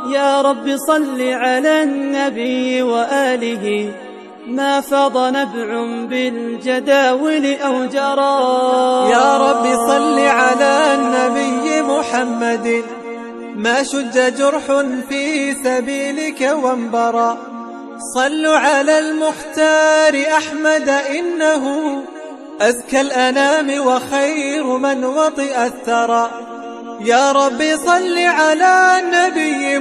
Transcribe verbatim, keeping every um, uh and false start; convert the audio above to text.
يا رب صل على النبي وآله ما فاض نبع بالجداول أو جرى. يا رب صل على النبي محمد ما شج جرح في سبيلك وانبرى. صلوا على المختار أحمد إنه أزكى الأنام وخير من وطئ الثرى. يا رب صل على النبي